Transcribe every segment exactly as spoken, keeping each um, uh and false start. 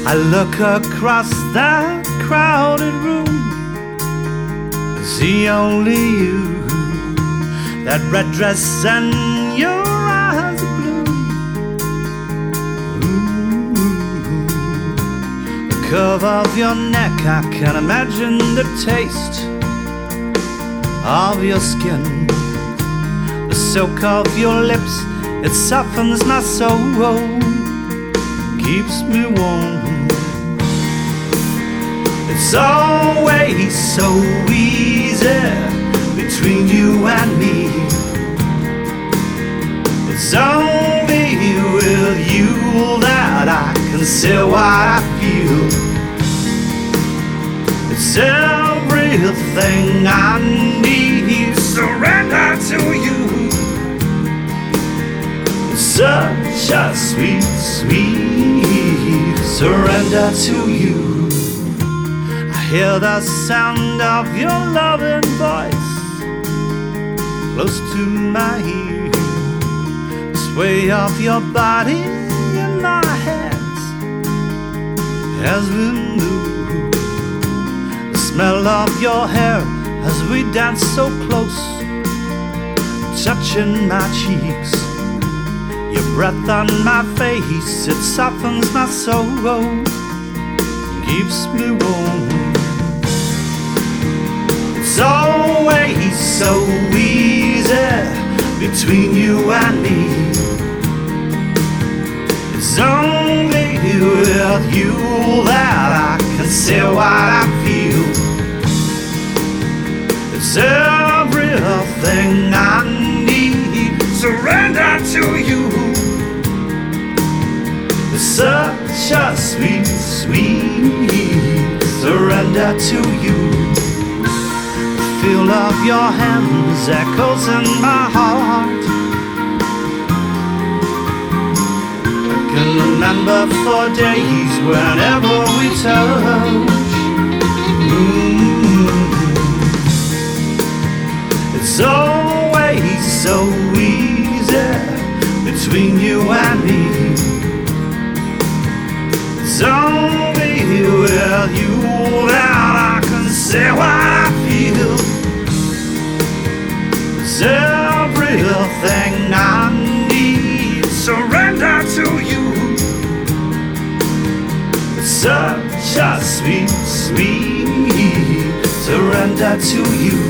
I look across that crowded room, see only you, that red dress and your eyes are blue. Ooh. The curve of your neck, I can imagine the taste of your skin. The silk of your lips, it softens my soul, keeps me warm. It's always so easy between you and me. It's only with you that I can say what I feel. It's everything I need. Surrender to you. It's such a sweet, sweet surrender to you. Hear the sound of your loving voice close to my ear. The sway of your body in my hands as we move. The smell of your hair as we dance so close, touching my cheeks. Your breath on my face, it softens my soul, keeps me warm. It's always so easy between you and me. It's only with you that I can say what I feel. It's everything I need. Surrender to you. It's such a sweet, sweet surrender to you. Feel of your hands echoes in my heart. I can remember for days whenever we touch. Mm-hmm. It's always so easy between you and me. It's only with you that I can say what I feel. It's everything I need. Surrender to you. It's such a sweet, sweet surrender to you.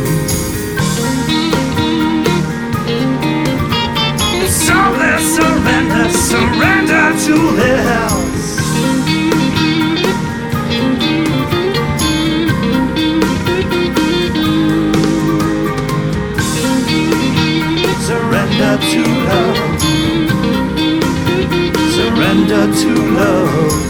It's only surrender, surrender to this. Surrender to love. Surrender to love.